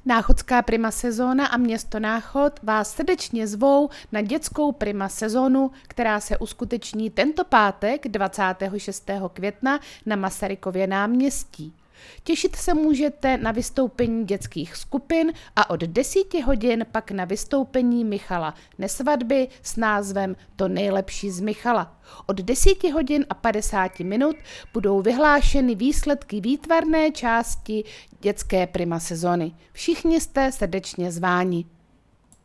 Náchodská prima sezóna a město Náchod vás srdečně zvou na dětskou prima sezónu, která se uskuteční tento pátek 26. května na Masarykově náměstí. Těšit se můžete na vystoupení dětských skupin a od 10 hodin pak na vystoupení Michala Nesvadby s názvem To nejlepší z Michala. Od 10 hodin a 50 minut budou vyhlášeny výsledky výtvarné části dětské prima sezony. Všichni jste srdečně zváni.